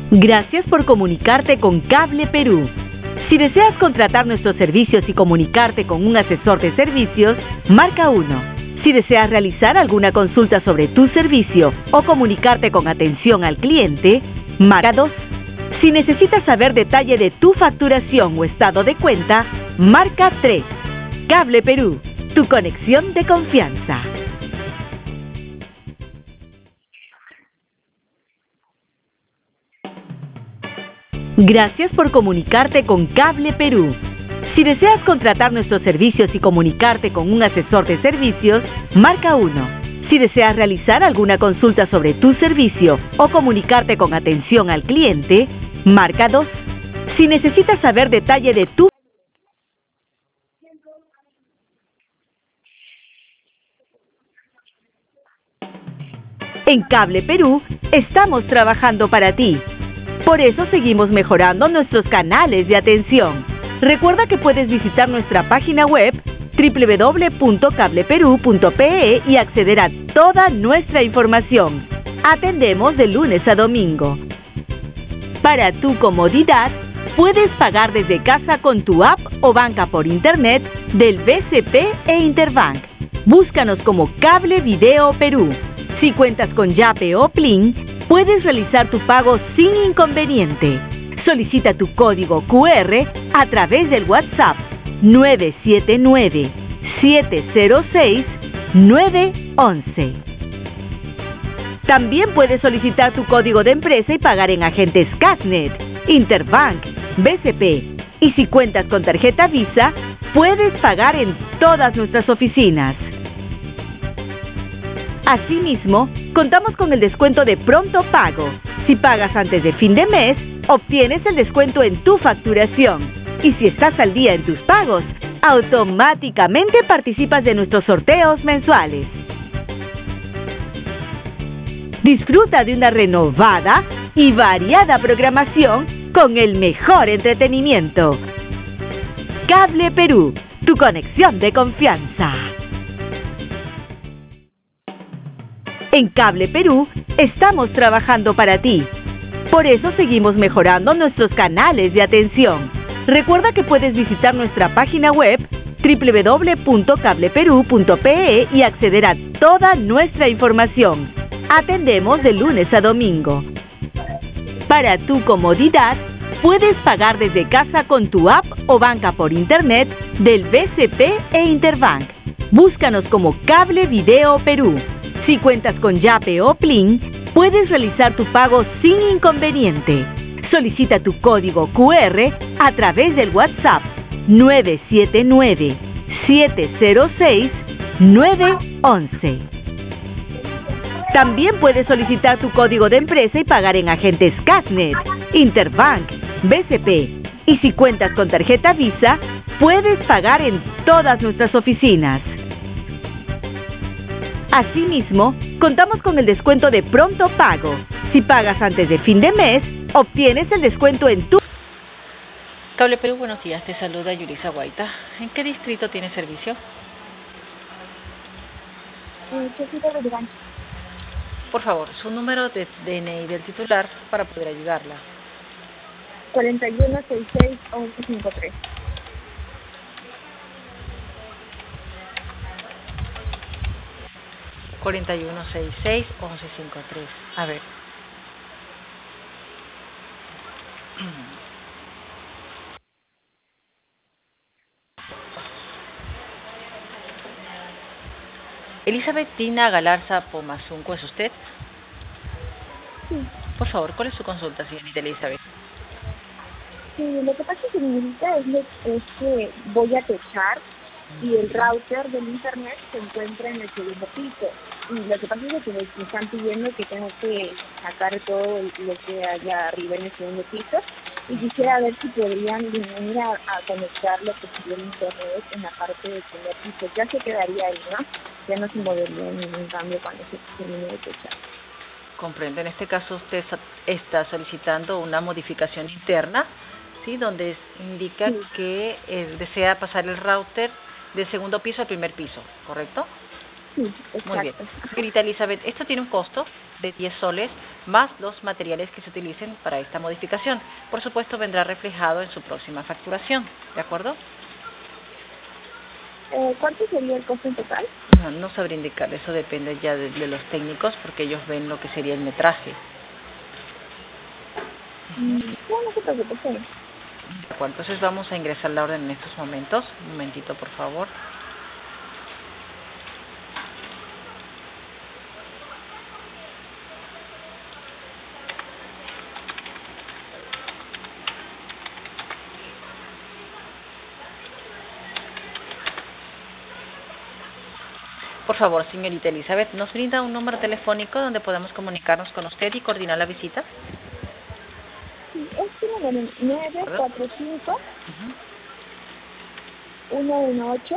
Gracias por comunicarte con Cable Perú. Si deseas contratar nuestros servicios y comunicarte con un asesor de servicios, marca 1. Si deseas realizar alguna consulta sobre tu servicio o comunicarte con atención al cliente, marca 2. Si necesitas saber detalle de tu facturación o estado de cuenta, marca 3. Cable Perú, tu conexión de confianza. Gracias por comunicarte con Cable Perú. Si deseas contratar nuestros servicios y comunicarte con un asesor de servicios, marca 1. Si deseas realizar alguna consulta sobre tu servicio o comunicarte con atención al cliente, marca 2. Si necesitas saber detalle de tu... En Cable Perú, estamos trabajando para ti. Por eso seguimos mejorando nuestros canales de atención. Recuerda que puedes visitar nuestra página web www.cableperu.pe y acceder a toda nuestra información. Atendemos de lunes a domingo. Para tu comodidad, puedes pagar desde casa con tu app o banca por internet del BCP e Interbank. Búscanos como Cable Video Perú. Si cuentas con Yape o Plin, puedes realizar tu pago sin inconveniente. Solicita tu código QR a través del WhatsApp 979-706-911. También puedes solicitar tu código de empresa y pagar en agentes Casnet, Interbank, BCP. Y si cuentas con tarjeta Visa, puedes pagar en todas nuestras oficinas. Asimismo, contamos con el descuento de pronto pago. Si pagas antes de fin de mes, obtienes el descuento en tu facturación. Y si estás al día en tus pagos, automáticamente participas de nuestros sorteos mensuales. Disfruta de una renovada y variada programación con el mejor entretenimiento. Cable Perú, tu conexión de confianza. En Cable Perú, estamos trabajando para ti. Por eso seguimos mejorando nuestros canales de atención. Recuerda que puedes visitar nuestra página web www.cableperu.pe y acceder a toda nuestra información. Atendemos de lunes a domingo. Para tu comodidad, puedes pagar desde casa con tu app o banca por internet del BCP e Interbank. Búscanos como Cable Video Perú. Si cuentas con Yape o Plin, puedes realizar tu pago sin inconveniente. Solicita tu código QR a través del WhatsApp 979-706-911. También puedes solicitar tu código de empresa y pagar en agentes Casnet, Interbank, BCP. Y si cuentas con tarjeta Visa, puedes pagar en todas nuestras oficinas. Asimismo, contamos con el descuento de pronto pago. Si pagas antes de fin de mes, obtienes el descuento en tu... Cable Perú, buenos días. Te saluda Yulisa Guaita. ¿En qué distrito tiene servicio? Por favor, su número de DNI del titular para poder ayudarla. 4166-1153. 4166-1153. A ver. Elizabeth Tina Galarza Pomazunco, ¿es usted? Sí. Por favor, ¿cuál es su consulta, señorita Elizabeth? Sí, lo que pasa, señorita, es que voy a techar y el router del internet se encuentra en el segundo piso. Y lo que pasa es que me están pidiendo que tengo que sacar todo lo que haya arriba en el segundo piso. Y quisiera ver si podrían venir a conectar lo que sería el internet en la parte del primer piso. Ya se quedaría ahí, ¿no? Ya no se movería ningún cambio cuando se termine de techar. Comprendo. En este caso usted está solicitando una modificación interna, ¿sí? Donde indica que desea pasar el router del segundo piso al primer piso, ¿correcto? Sí, exacto. Muy bien. Señorita Elizabeth, ¿esto tiene un costo? de 10 soles más los materiales que se utilicen para esta modificación. Por supuesto, vendrá reflejado en su próxima facturación, ¿de acuerdo? ¿Cuánto sería el costo en total? No sabría indicar, eso depende ya de los técnicos porque ellos ven lo que sería el metraje. No se preocupe, sí. De acuerdo, entonces vamos a ingresar la orden en estos momentos. Un momentito, por favor. Por favor, señorita Elizabeth, ¿nos brinda un número telefónico donde podamos comunicarnos con usted y coordinar la visita? Sí, es número 945 118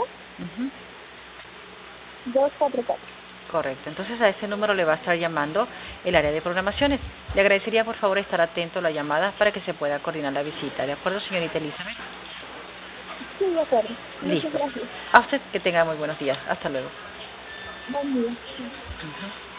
244. Correcto, entonces a ese número le va a estar llamando el área de programaciones. Le agradecería por favor estar atento a la llamada para que se pueda coordinar la visita. ¿De acuerdo, señorita Elizabeth? Sí, de acuerdo. Listo. Muchas gracias. A usted que tenga muy buenos días. Hasta luego. Buen día. Ujú.